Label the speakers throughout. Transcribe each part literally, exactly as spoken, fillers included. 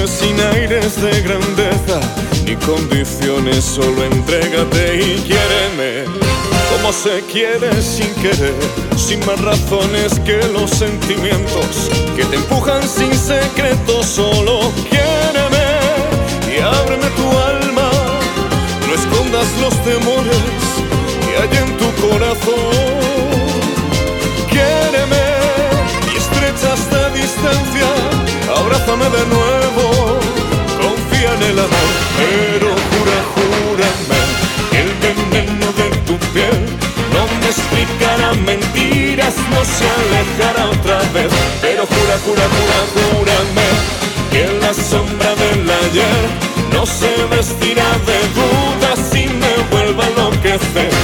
Speaker 1: noches sin aires de grandeza ni condiciones, solo entrégate y quiéreme como se quiere sin querer, sin más razones que los sentimientos que te empujan sin secreto. Solo quiéreme y ábreme tu alma, no escondas los temores que hay en tu corazón. Quiéreme y estrecha esta distancia, abrázame de nuevo, confía en el amor, pero jura, júrame que el veneno de tu piel no me explicará mentiras, no se alejará otra vez. Pero jura, jura, jura, júrame que la sombra del ayer no se vestirá de dudas y me vuelva a enloquecer.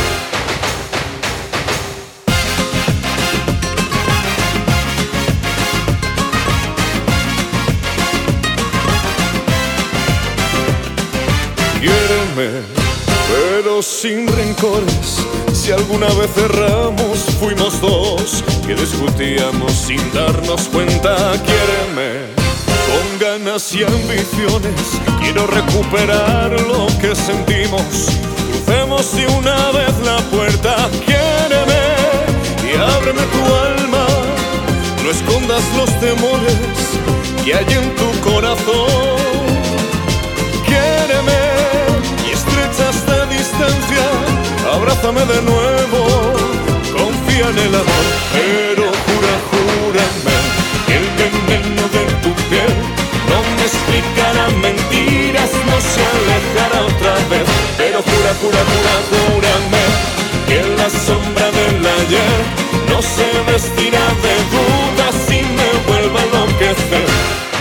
Speaker 1: Quiéreme, pero sin rencores. Si alguna vez erramos, fuimos dos que discutíamos sin darnos cuenta. Quiéreme, con ganas y ambiciones, quiero recuperar lo que sentimos. Crucemos de una vez la puerta. Quiéreme y ábreme tu alma, no escondas los temores que hay en tu corazón. Quiéreme y estrecha esta distancia, abrázame de nuevo, confía en el amor, pero jura, júrame que el veneno de tu piel no me explicará mentiras, no se alejará otra vez. Pero jura, jura, jura, júrame que la sombra del ayer no se vestirá de dudas y me vuelva a enloquecer.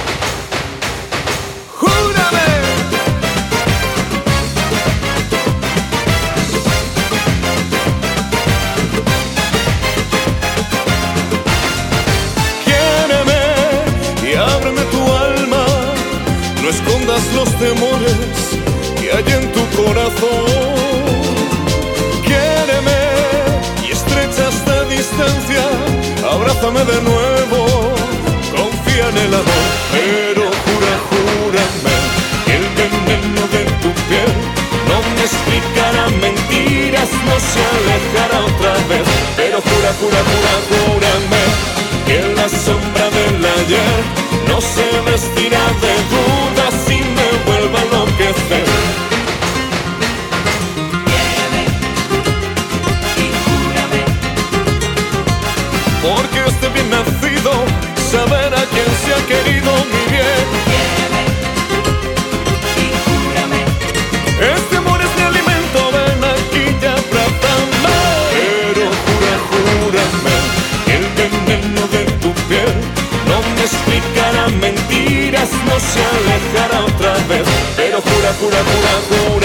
Speaker 1: No escondas los temores que hay en tu corazón. Quiéreme y estrecha esta distancia, abrázame de nuevo, confía en el amor, pero jura, júrame que el veneno de tu piel no me explicará mentiras, no se alejará otra vez. Pero jura, jura, jura, júrame que la sombra del ayer no se vestirá de dudas y me vuelva a enloquecer.
Speaker 2: Quiéreme y júrame,
Speaker 1: porque este bien nacido, saber a quién se ha querido mi bien.
Speaker 2: quiéreme y júrame,
Speaker 1: Este amor es mi alimento, ven aquí y abrázame. Pero jura, júrame que el veneno de tu piel no me explicará mentiras, no se alejará otra vez. Pero jura, jura, jura, jura